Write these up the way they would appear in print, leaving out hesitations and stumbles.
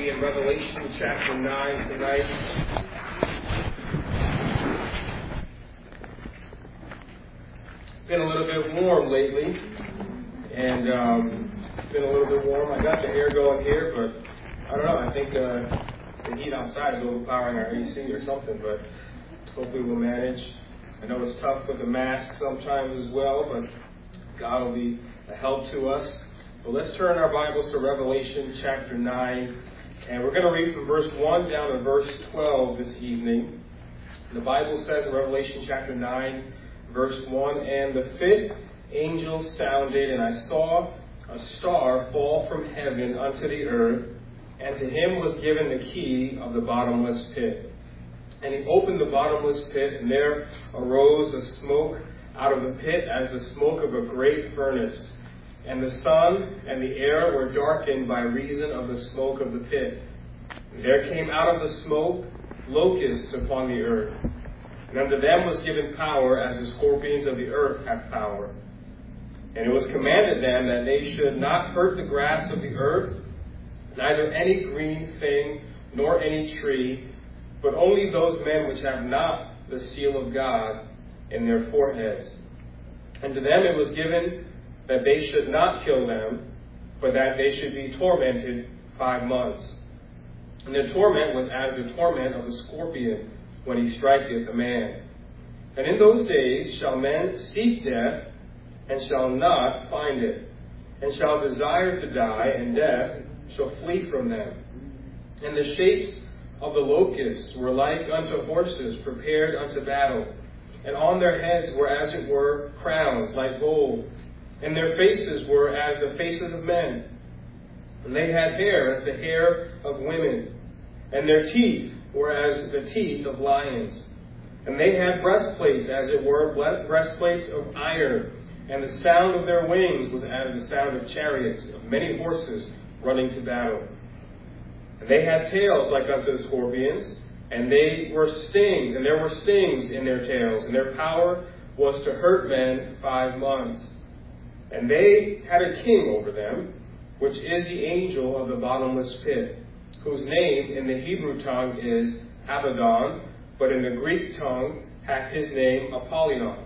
be in Revelation chapter 9 tonight. It's been a little bit warm lately, and it's been a little bit warm. I got the air going here, but I don't know. I think the heat outside is overpowering our AC or something, but hopefully we'll manage. I know it's tough with the mask sometimes as well, but God will be a help to us. But let's turn our Bibles to Revelation chapter 9, and we're going to read from verse 1 down to verse 12 this evening. The Bible says in Revelation chapter 9, verse 1, "And the fifth angel sounded, and I saw a star fall from heaven unto the earth, and to him was given the key of the bottomless pit. And he opened the bottomless pit, and there arose a smoke out of the pit as the smoke of a great furnace. And the sun and the air were darkened by reason of the smoke of the pit. And there came out of the smoke locusts upon the earth. And unto them was given power, as the scorpions of the earth have power. And it was commanded them that they should not hurt the grass of the earth, neither any green thing, nor any tree, but only those men which have not the seal of God in their foreheads. And to them it was given that they should not kill them, but that they should be tormented 5 months. And their torment was as the torment of the scorpion when he striketh a man. And in those days shall men seek death, and shall not find it, and shall desire to die, and death shall flee from them. And the shapes of the locusts were like unto horses prepared unto battle, and on their heads were as it were crowns like gold, and their faces were as the faces of men. And they had hair as the hair of women, and their teeth were as the teeth of lions. And they had breastplates as it were breastplates of iron, and the sound of their wings was as the sound of chariots, of many horses running to battle. And they had tails like unto the scorpions, and there were stings in their tails, and their power was to hurt men 5 months. And they had a king over them, which is the angel of the bottomless pit, whose name in the Hebrew tongue is Abaddon, but in the Greek tongue hath his name Apollyon.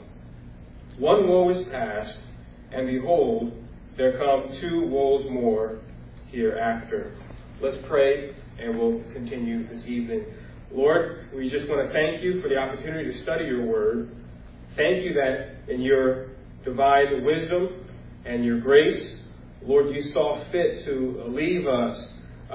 One woe is past, and behold, there come 2 woes more hereafter." Let's pray, and we'll continue this evening. Lord, we just want to thank you for the opportunity to study your word. Thank you that in your divine wisdom and your grace, Lord, you saw fit to leave us,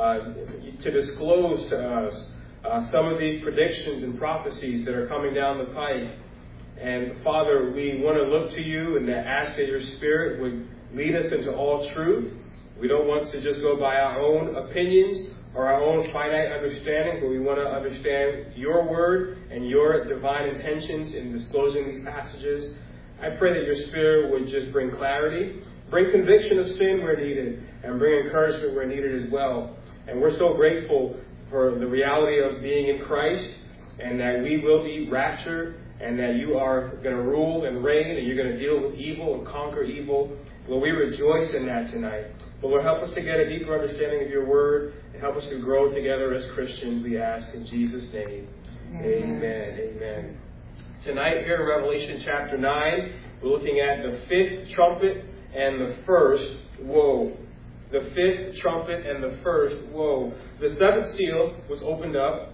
to disclose to us some of these predictions and prophecies that are coming down the pike. And Father, we want to look to you and to ask that your Spirit would lead us into all truth. We don't want to just go by our own opinions or our own finite understanding, but we want to understand your word and your divine intentions in disclosing these passages. I pray that your Spirit would just bring clarity, bring conviction of sin where needed, and bring encouragement where needed as well. And we're so grateful for the reality of being in Christ, and that we will be raptured, and that you are going to rule and reign, and you're going to deal with evil and conquer evil. Will we rejoice in that tonight? But Lord, help us to get a deeper understanding of your word, and help us to grow together as Christians, we ask in Jesus' name. Amen. Amen. Tonight here in Revelation chapter 9, we're looking at the 5th trumpet and the first woe. The 5th trumpet and the first woe. The 7th seal was opened up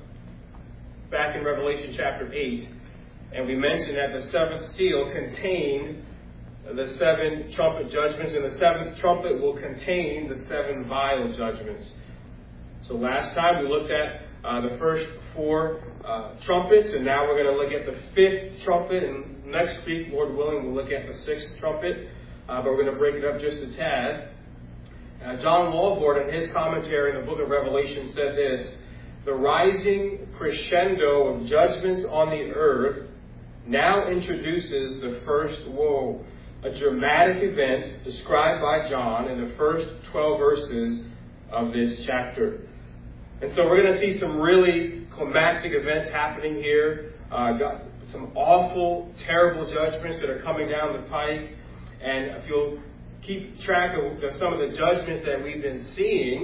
back in Revelation chapter 8. And we mentioned that the 7th seal contained the 7 trumpet judgments, and the 7th trumpet will contain the 7 vial judgments. So last time we looked at the first 4 trumpets, and now we're going to look at the 5th trumpet, and next week, Lord willing, we'll look at the 6th trumpet, but we're going to break it up just a tad. John Walvoord, in his commentary in the book of Revelation, said this: "The rising crescendo of judgments on the earth now introduces the first woe, a dramatic event described by John in the first 12 verses of this chapter." And so we're going to see some really climactic events happening here. Some awful, terrible judgments that are coming down the pike. And if you'll keep track of some of the judgments that we've been seeing,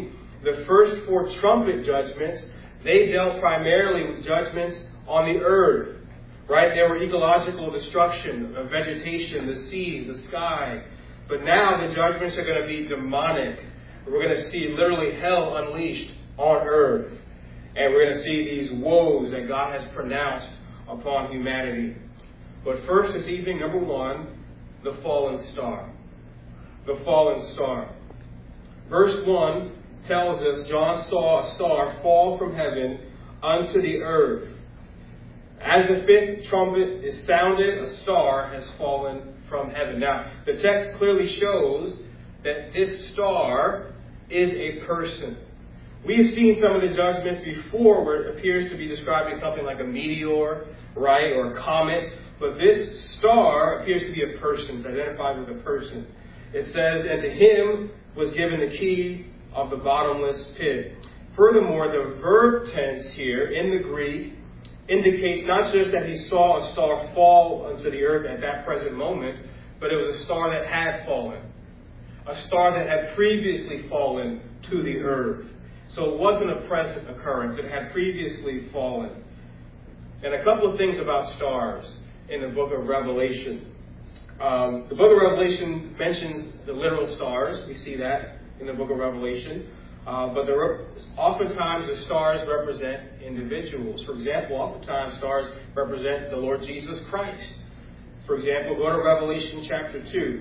The first 4 trumpet judgments, they dealt primarily with judgments on the earth. Right? There were ecological destruction of vegetation, the seas, the sky. But now the judgments are going to be demonic. We're going to see literally hell unleashed on earth. And we're going to see these woes that God has pronounced upon humanity. But first this evening, number 1, the fallen star. The fallen star. Verse 1 tells us John saw a star fall from heaven unto the earth. As the 5th trumpet is sounded, a star has fallen from heaven. Now, the text clearly shows that this star is a person. We've seen some of the judgments before where it appears to be describing something like a meteor, right, or a comet. But this star appears to be a person. It's identified with a person. It says, and to him was given the key of the bottomless pit. Furthermore, the verb tense here in the Greek indicates not just that he saw a star fall unto the earth at that present moment, but it was a star that had fallen. A star that had previously fallen to the earth. So it wasn't a present occurrence. It had previously fallen. And a couple of things about stars in the book of Revelation. The book of Revelation mentions the literal stars. We see that in the book of Revelation. But oftentimes the stars represent individuals. For example, oftentimes stars represent the Lord Jesus Christ. For example, go to Revelation chapter 2.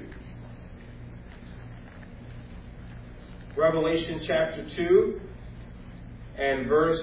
Revelation chapter 2 and verse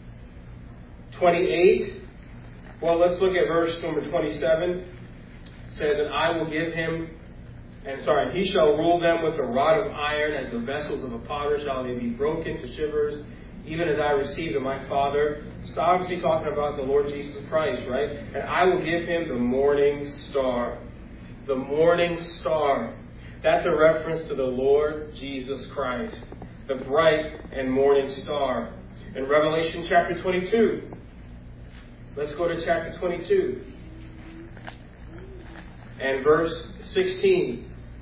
28. Well, let's look at verse number 27. It says, and I will give him, and he shall rule them with a rod of iron, as the vessels of a potter shall they be broken to shivers, even as I received of my Father. It's obviously talking about the Lord Jesus Christ, right? And I will give him the morning star. The morning star. That's a reference to the Lord Jesus Christ, the bright and morning star. In Revelation chapter 22, let's go to chapter 22 and verse 16.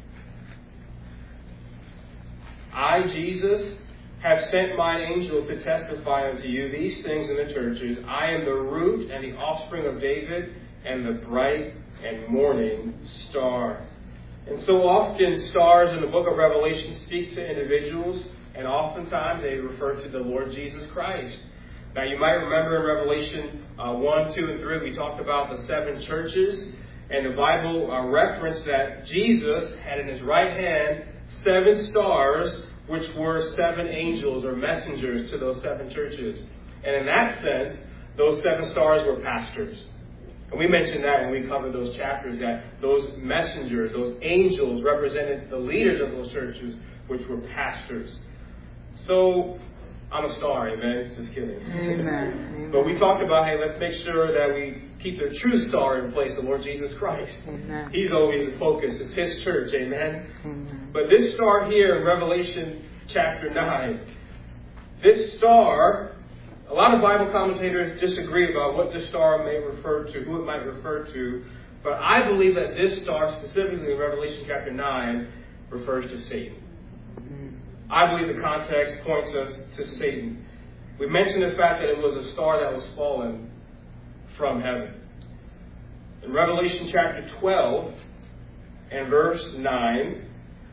I, Jesus, have sent mine angel to testify unto you these things in the churches. I am the root and the offspring of David and the bright and morning star. And so often stars in the book of Revelation speak to individuals, and oftentimes they refer to the Lord Jesus Christ. Now you might remember in Revelation 1, 2, and 3, we talked about the 7 churches, and the Bible referenced that Jesus had in his right hand 7 stars, which were 7 angels or messengers to those 7 churches. And in that sense, those 7 stars were pastors. And we mentioned that when we covered those chapters, that those messengers, those angels, represented the leaders of those churches, which were pastors. So, I'm a star, amen? Just kidding. Amen. But we talked about, hey, let's make sure that we keep the true star in place, the Lord Jesus Christ. Amen. He's always the focus. It's his church, amen? Amen. But this star here in Revelation chapter 9, this star, a lot of Bible commentators disagree about what this star may refer to, who it might refer to. But I believe that this star, specifically in Revelation chapter 9, refers to Satan. I believe the context points us to Satan. We mentioned the fact that it was a star that was fallen from heaven. In Revelation chapter 12 and verse 9,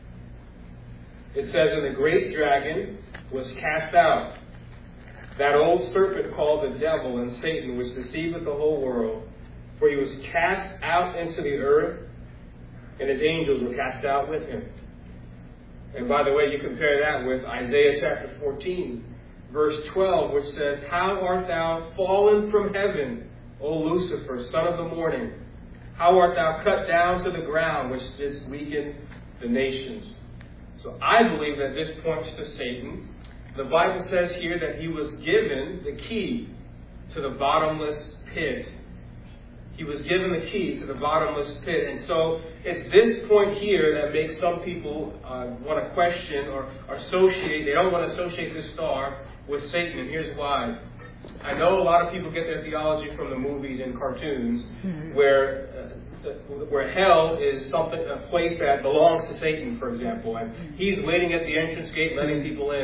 it says, and the great dragon was cast out, that old serpent called the devil and Satan, which deceiveth the whole world. For he was cast out into the earth, and his angels were cast out with him. And by the way, you compare that with Isaiah chapter 14, verse 12, which says, how art thou fallen from heaven, O Lucifer, son of the morning? How art thou cut down to the ground, which didst weaken the nations? So I believe that this points to Satan. The Bible says here that he was given the key to the bottomless pit. He was given the key to the bottomless pit. And so it's this point here that makes some people want to question or associate. They don't want to associate this star with Satan. And here's why. I know a lot of people get their theology from the movies and cartoons where hell is a place that belongs to Satan, for example. And he's waiting at the entrance gate letting people in.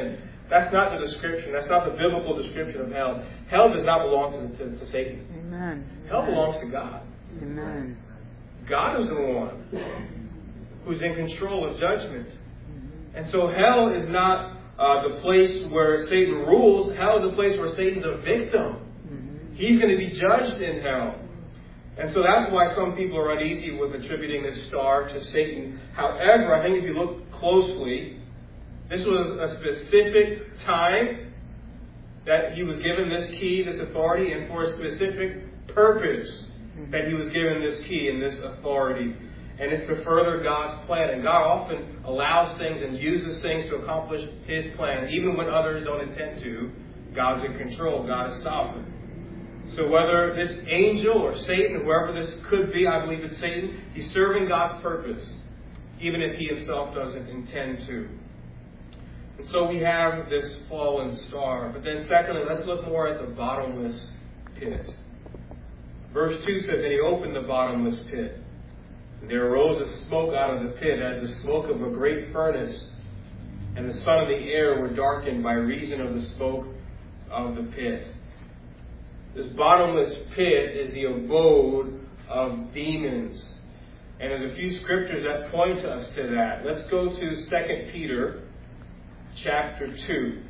That's not the description. That's not the biblical description of hell. Hell does not belong to Satan. Amen. Hell belongs to God. Amen. God is the one who's in control of judgment. And so hell is not the place where Satan rules. Hell is a place where Satan's a victim. He's going to be judged in hell. And so that's why some people are uneasy with attributing this star to Satan. However, I think if you look closely, this was a specific time that he was given this key, this authority, and for a specific purpose that he was given this key and this authority. And it's to further God's plan. And God often allows things and uses things to accomplish His plan. Even when others don't intend to, God's in control. God is sovereign. So whether this angel or Satan, whoever this could be, I believe it's Satan, he's serving God's purpose, even if he himself doesn't intend to. And so we have this fallen star. But then secondly, let's look more at the bottomless pit. Verse 2 says, "And he opened the bottomless pit. And there arose a smoke out of the pit, as the smoke of a great furnace. And the sun and the air were darkened by reason of the smoke of the pit." This bottomless pit is the abode of demons. And there's a few scriptures that point us to that. Let's go to 2 Peter chapter 2.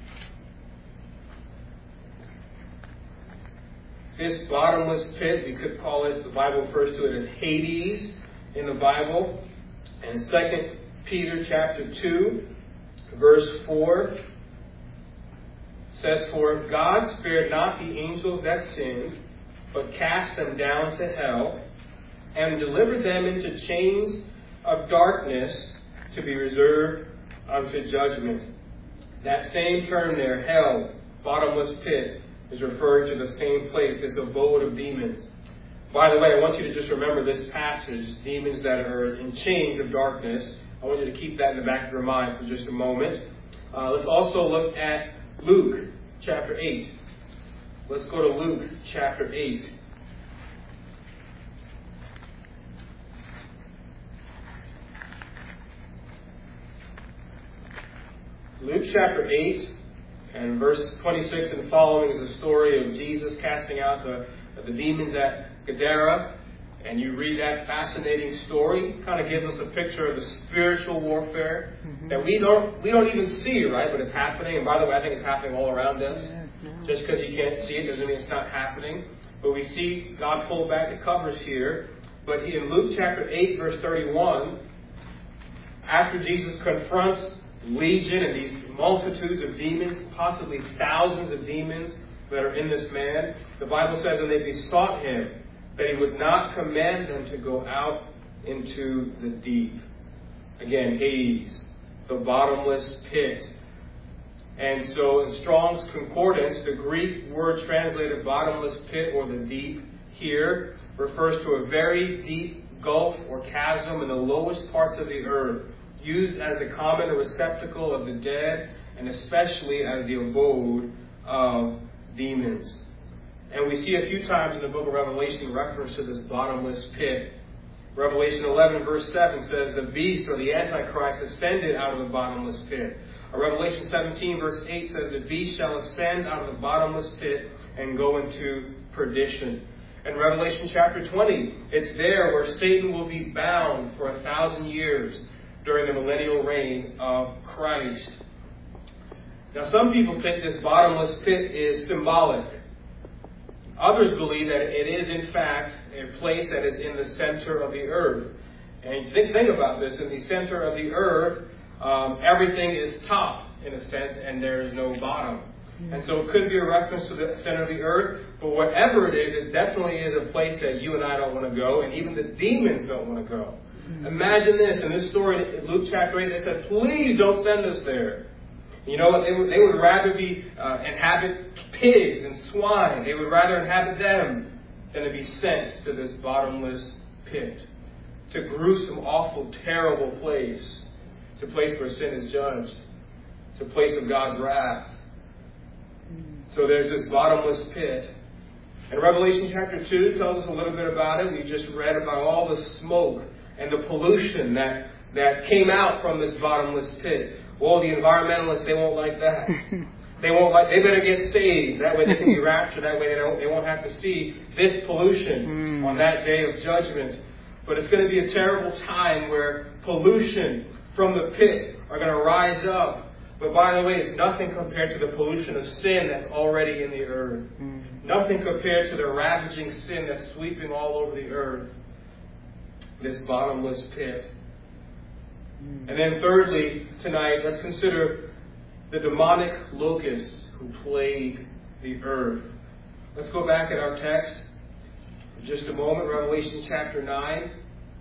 This bottomless pit, we could call it, the Bible refers to it as Hades in the Bible. And 2 Peter chapter 2, verse 4 says, "For God spared not the angels that sinned, but cast them down to hell, and delivered them into chains of darkness to be reserved unto judgment." That same term there, hell, bottomless pit, is referring to the same place, this abode of demons. By the way, I want you to just remember this passage, demons that are in chains of darkness. I want you to keep that in the back of your mind for just a moment. Let's also look at Luke chapter 8. Let's go to Luke chapter 8. Luke chapter 8 and verse 26 and following is a story of Jesus casting out the demons at Gadara. And you read that fascinating story. It kind of gives us a picture of the spiritual warfare that we don't even see, right? But it's happening. And by the way, I think it's happening all around us. Just because you can't see it doesn't mean it's not happening. But we see God pull back the covers here. But in Luke chapter 8, verse 31, after Jesus confronts legion and these multitudes of demons, possibly thousands of demons that are in this man, the Bible says, "And they besought him that he would not command them to go out into the deep." Again, Hades, the bottomless pit. And so in Strong's Concordance, the Greek word translated bottomless pit or the deep here refers to a very deep gulf or chasm in the lowest parts of the earth, used as the common receptacle of the dead and especially as the abode of demons. And we see a few times in the book of Revelation reference to this bottomless pit. Revelation 11 verse 7 says, "The beast or the Antichrist ascended out of the bottomless pit." Or Revelation 17 verse 8 says, "The beast shall ascend out of the bottomless pit and go into perdition." In Revelation chapter 20, it's there where Satan will be bound for 1,000 years during the millennial reign of Christ. Now some people think this bottomless pit is symbolic. Others believe that it is, in fact, a place that is in the center of the earth. And think about this. In the center of the earth, everything is top, in a sense, and there is no bottom. And so it could be a reference to the center of the earth. But whatever it is, it definitely is a place that you and I don't want to go, and even the demons don't want to go. Imagine this. In this story, in Luke chapter 8, they said, "Please don't send us there." You know what? They would rather inhabit pigs and swine. They would rather inhabit them than to be sent to this bottomless pit. It's a gruesome, awful, terrible place. It's a place where sin is judged. It's a place of God's wrath. So there's this bottomless pit. And Revelation chapter 2 tells us a little bit about it. We just read about all the smoke and the pollution that came out from this bottomless pit. Well, the environmentalists, they won't like that. They better get saved. That way they can be raptured. That way they won't have to see this pollution on that day of judgment. But it's going to be a terrible time where pollution from the pit are going to rise up. But by the way, it's nothing compared to the pollution of sin that's already in the earth. Nothing compared to the ravaging sin that's sweeping all over the earth. This bottomless pit. And then thirdly, tonight, let's consider the demonic locusts who plague the earth. Let's go back at our text for just a moment. Revelation chapter 9.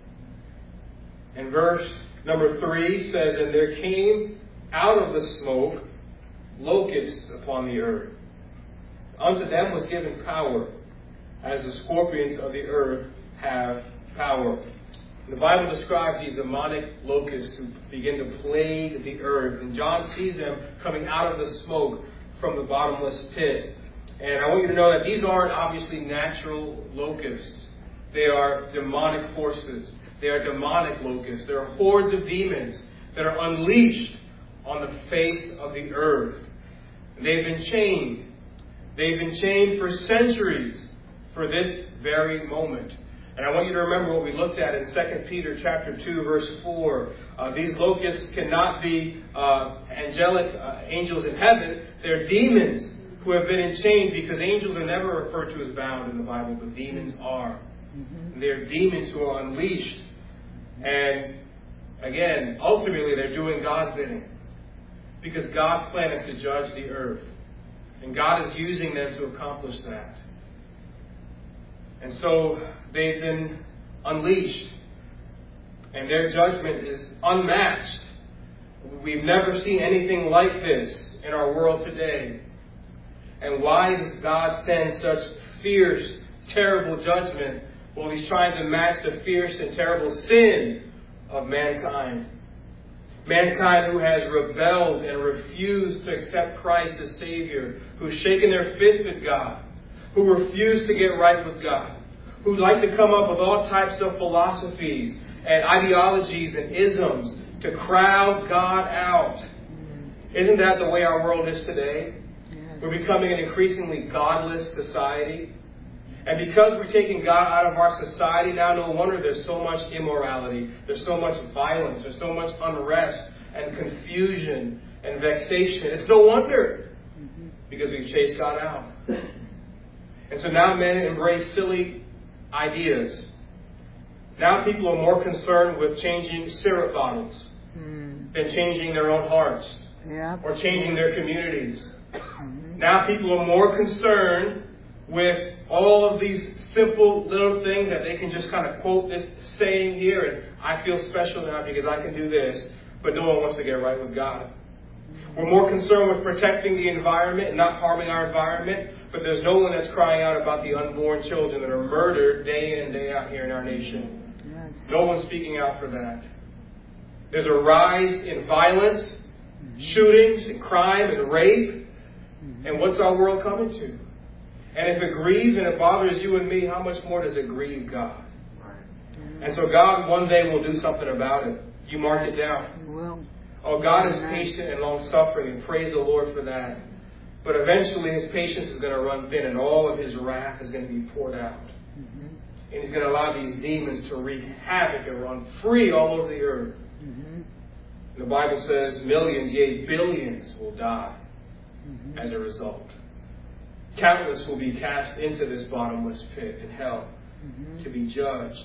And verse number 3 says, "And there came out of the smoke locusts upon the earth. Unto them was given power, as the scorpions of the earth have power." The Bible describes these demonic locusts who begin to plague the earth. And John sees them coming out of the smoke from the bottomless pit. And I want you to know that these aren't obviously natural locusts. They are demonic forces. They are demonic locusts. They are hordes of demons that are unleashed on the face of the earth. And they've been chained. They've been chained for centuries for this very moment. And I want you to remember what we looked at in 2 Peter chapter 2, verse 4. These locusts cannot be angelic angels in heaven. They're demons who have been enchained, because angels are never referred to as bound in the Bible, but demons are. They're demons who are unleashed. And again, ultimately, they're doing God's bidding, because God's plan is to judge the earth. And God is using them to accomplish that. And so they've been unleashed. And their judgment is unmatched. We've never seen anything like this in our world today. And why does God send such fierce, terrible judgment? Well, He's trying to match the fierce and terrible sin of mankind. Mankind who has rebelled and refused to accept Christ as Savior, who's shaken their fist at God, who refuse to get right with God, who like to come up with all types of philosophies and ideologies and isms to crowd God out. Isn't that the way our world is today? We're becoming an increasingly godless society. And because we're taking God out of our society now, no wonder there's so much immorality, there's so much violence, there's so much unrest and confusion and vexation. It's no wonder, because we've chased God out. And so now men embrace silly ideas. Now people are more concerned with changing syrup bottles than changing their own hearts or changing their communities. Now people are more concerned with all of these simple little things that they can just kind of quote this saying here, and I feel special now because I can do this, but no one wants to get right with God. We're more concerned with protecting the environment and not harming our environment, but there's no one that's crying out about the unborn children that are murdered day in and day out here in our nation. No one's speaking out for that. There's a rise in violence, shootings, and crime, and rape. And what's our world coming to? And if it grieves and it bothers you and me, how much more does it grieve God? And so God one day will do something about it. You mark it down. Oh, God is patient and long-suffering, and praise the Lord for that. But eventually His patience is going to run thin, and all of His wrath is going to be poured out. And He's going to allow these demons to wreak havoc and run free all over the earth. The Bible says millions, yea, billions will die as a result. Countless will be cast into this bottomless pit in hell to be judged.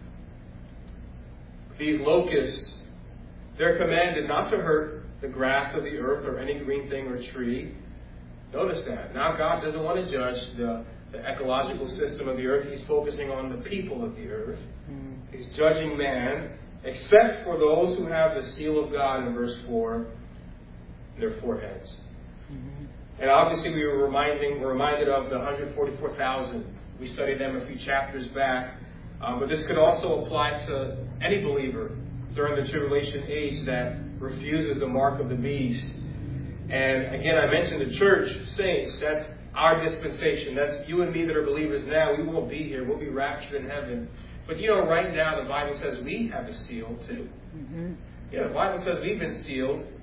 These locusts, they're commanded not to hurt the grass of the earth or any green thing or tree. Notice that. Now God doesn't want to judge the ecological system of the earth. He's focusing on the people of the earth. He's judging man, except for those who have the seal of God in verse 4 in their foreheads. And obviously we were reminded of the 144,000. We studied them a few chapters back. But this could also apply to any believer during the tribulation age that refuses the mark of the beast. And again, I mentioned the church saints. That's our dispensation. That's you and me that are believers now. We won't be here. We'll be raptured in heaven. But you know, right now the Bible says we have a seal too. Yeah, the Bible says we've been sealed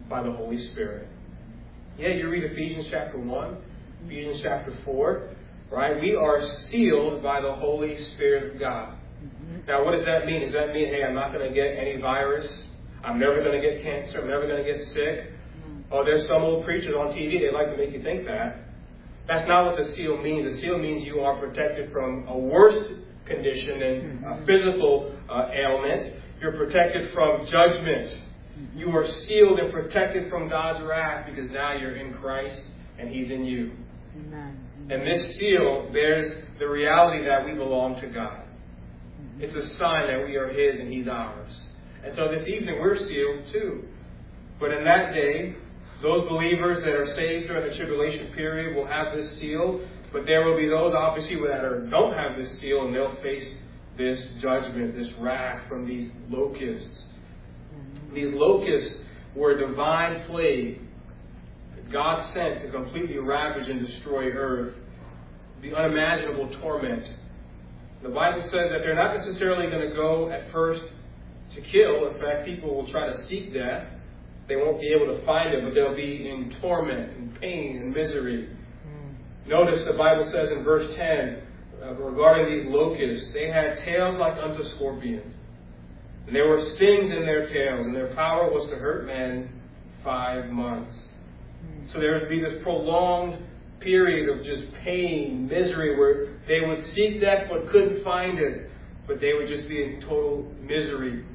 by the Holy Spirit. Yeah, you read Ephesians chapter 1, Ephesians chapter 4, right? We are sealed by the Holy Spirit of God. Now, what does that mean? Does that mean, hey, I'm not going to get any virus? I'm never going to get cancer. I'm never going to get sick? Oh, there's some old preachers on TV, they like to make you think that. That's not what the seal means. The seal means you are protected from a worse condition than a physical ailment. You're protected from judgment. You are sealed and protected from God's wrath because now you're in Christ and He's in you. Amen. And this seal bears the reality that we belong to God. It's a sign that we are His and He's ours. And so this evening we're sealed too. But in that day, those believers that are saved during the tribulation period will have this seal. But there will be those obviously that don't have this seal, and they'll face this judgment, this wrath from these locusts. These locusts were a divine plague that God sent to completely ravage and destroy earth. The unimaginable torment. The Bible says that they're not necessarily going to go at first to kill. In fact, people will try to seek death. They won't be able to find it, but they'll be in torment and pain and misery. Notice the Bible says in verse 10, regarding these locusts, they had tails like unto scorpions. And there were stings in their tails, and their power was to hurt men 5 months. So there would be this prolonged period of just pain, misery, where they would seek death but couldn't find it, but they would just be in total misery.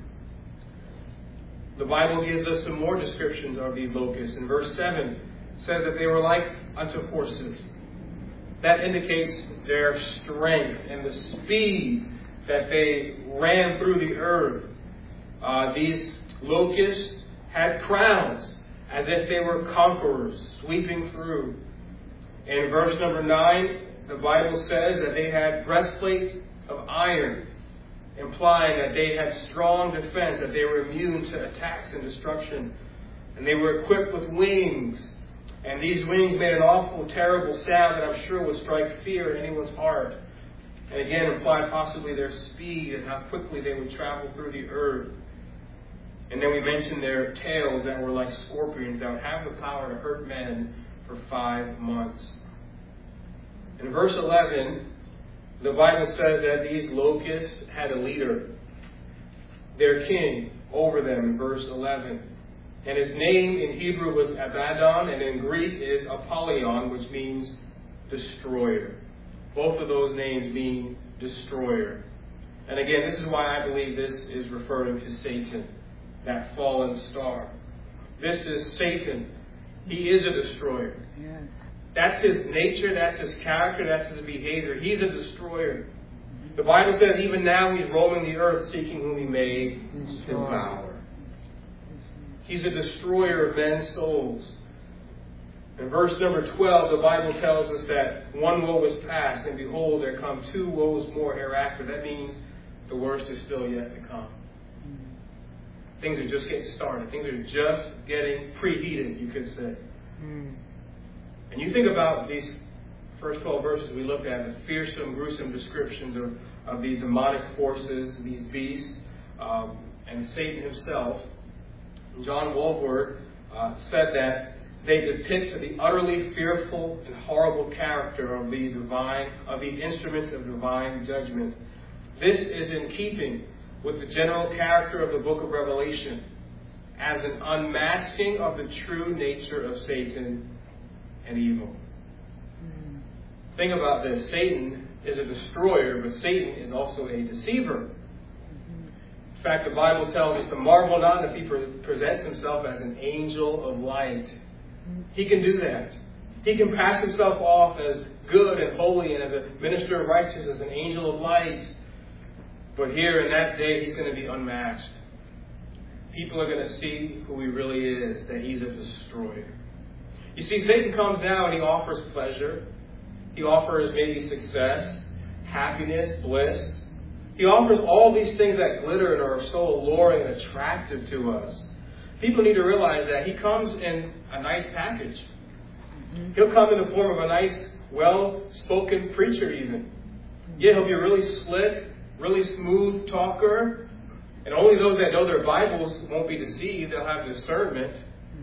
The Bible gives us some more descriptions of these locusts. In verse 7, it says that they were like unto horses. That indicates their strength and the speed that they ran through the earth. These locusts had crowns, as if they were conquerors, sweeping through. In verse number 9, the Bible says that they had breastplates of iron, implying that they had strong defense, that they were immune to attacks and destruction. And they were equipped with wings. And these wings made an awful, terrible sound that I'm sure would strike fear in anyone's heart. And again, implied possibly their speed and how quickly they would travel through the earth. And then we mentioned their tails that were like scorpions that would have the power to hurt men for 5 months. In verse 11, the Bible says that these locusts had a leader, their king, over them in verse 11. And his name in Hebrew was Abaddon, and in Greek is Apollyon, which means destroyer. Both of those names mean destroyer. And again, this is why I believe this is referring to Satan, that fallen star. This is Satan. He is a destroyer. Yes. That's his nature, that's his character, that's his behavior. He's a destroyer. The Bible says even now he's roaming the earth seeking whom he may devour. He's a destroyer of men's souls. In verse number 12, the Bible tells us that one woe is past, and behold, there come 2 woes more hereafter. That means the worst is still yet to come. Things are just getting started. Things are just getting preheated, you could say. And you think about these first 12 verses we looked at, the fearsome, gruesome descriptions of these demonic forces, these beasts, and Satan himself. John Walvoord said that they depict the utterly fearful and horrible character of these instruments of divine judgment. This is in keeping with the general character of the book of Revelation as an unmasking of the true nature of Satan and evil. Think about this. Satan is a destroyer, but Satan is also a deceiver. In fact, the Bible tells us to marvel not if he presents himself as an angel of light. He can do that. He can pass himself off as good and holy and as a minister of righteousness, as an angel of light. But here in that day, he's going to be unmasked. People are going to see who he really is, that he's a destroyer. You see, Satan comes now and he offers pleasure. He offers maybe success, happiness, bliss. He offers all these things that glitter and are so alluring and attractive to us. People need to realize that he comes in a nice package. He'll come in the form of a nice, well-spoken preacher even. Yeah, he'll be a really slick, really smooth talker. And only those that know their Bibles won't be deceived. They'll have discernment.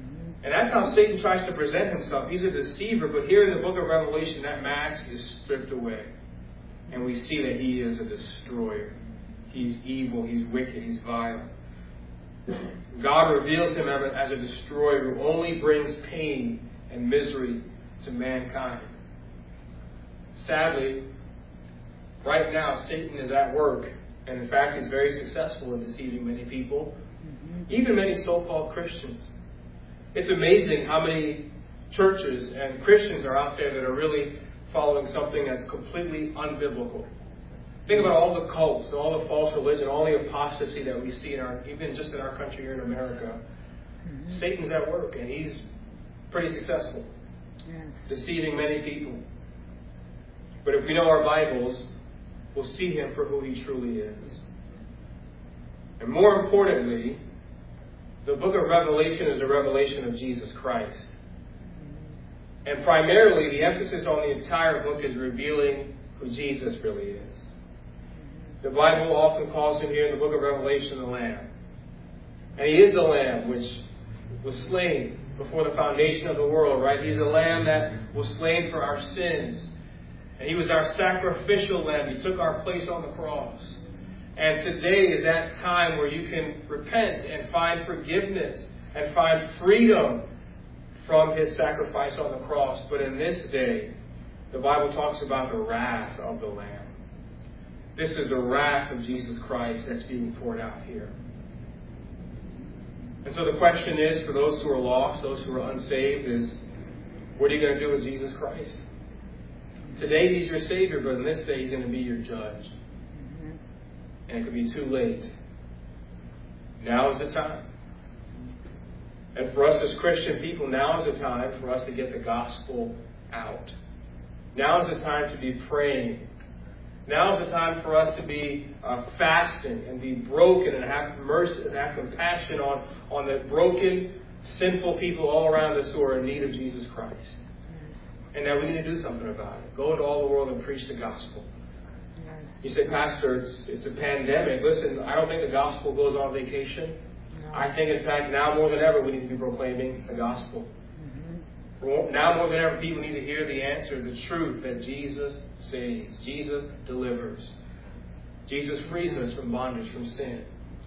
And that's how Satan tries to present himself. He's a deceiver, but here in the book of Revelation, that mask is stripped away. And we see that he is a destroyer. He's evil, he's wicked, he's vile. God reveals him as a destroyer who only brings pain and misery to mankind. Sadly, right now, Satan is at work. And in fact, he's very successful in deceiving many people, even many so-called Christians. It's amazing how many churches and Christians are out there that are really following something that's completely unbiblical. Think about all the cults, all the false religion, all the apostasy that we see even just in our country here in America. Satan's at work, and he's pretty successful, deceiving many people. But if we know our Bibles, we'll see him for who he truly is. And more importantly, the book of Revelation is a revelation of Jesus Christ. And primarily, the emphasis on the entire book is revealing who Jesus really is. The Bible often calls him here in the book of Revelation the Lamb. And he is the Lamb which was slain before the foundation of the world, right? He's the Lamb that was slain for our sins. And he was our sacrificial Lamb. He took our place on the cross. And today is that time where you can repent and find forgiveness and find freedom from his sacrifice on the cross. But in this day, the Bible talks about the wrath of the Lamb. This is the wrath of Jesus Christ that's being poured out here. And so the question is, for those who are lost, those who are unsaved, is what are you going to do with Jesus Christ? Today he's your Savior, but in this day he's going to be your judge. And it could be too late. Now is the time. And for us as Christian people, now is the time for us to get the gospel out. Now is the time to be praying. Now is the time for us to be fasting and be broken and have mercy and have compassion on the broken, sinful people all around us who are in need of Jesus Christ. And now we need to do something about it. Go into all the world and preach the gospel. You say, Pastor, it's a pandemic. Listen, I don't think the gospel goes on vacation. No. I think, in fact, now more than ever, we need to be proclaiming the gospel. Now more than ever, people need to hear the answer, the truth that Jesus saves. Jesus delivers. Jesus frees us from bondage, from sin.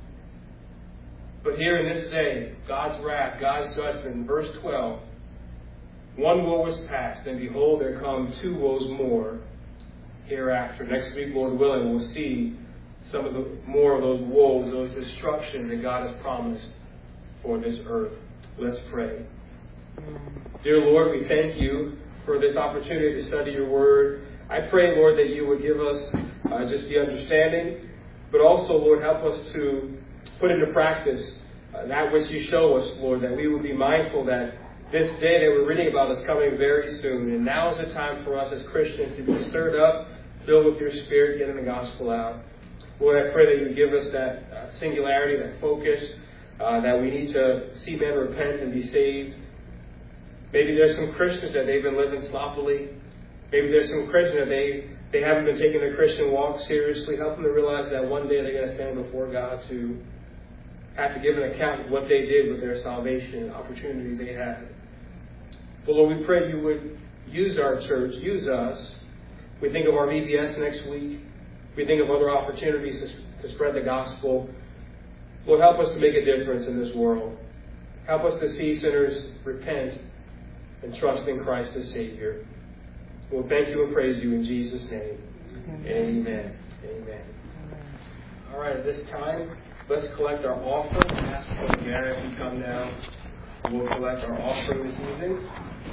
But here in this day, God's wrath, God's judgment, in verse 12, one woe was past, and behold, there come two woes more hereafter. Next week, Lord willing, we'll see some of the more of those woes, those destructions that God has promised for this earth. Let's pray. Dear Lord, we thank you for this opportunity to study your word. I pray, Lord, that you would give us just the understanding, but also, Lord, help us to put into practice that which you show us, Lord, that we would be mindful that this day that we're reading about is coming very soon. And now is the time for us as Christians to be stirred up, filled with your Spirit, getting the gospel out. Lord, I pray that you would give us that singularity, that focus, that we need to see men repent and be saved. Maybe there's some Christians that they've been living sloppily. Maybe there's some Christians that they haven't been taking their Christian walk seriously. Help them to realize that one day they're going to stand before God to have to give an account of what they did with their salvation and opportunities they had. But Lord, we pray you would use our church, use us. We think of our VBS next week. We think of other opportunities to spread the gospel. Lord, help us to make a difference in this world. Help us to see sinners repent and trust in Christ as Savior. We'll thank you and praise you in Jesus' name. Amen. Amen. All right, at this time, let's collect our offering. Ask for Garrett to come now. We'll collect our offering this evening.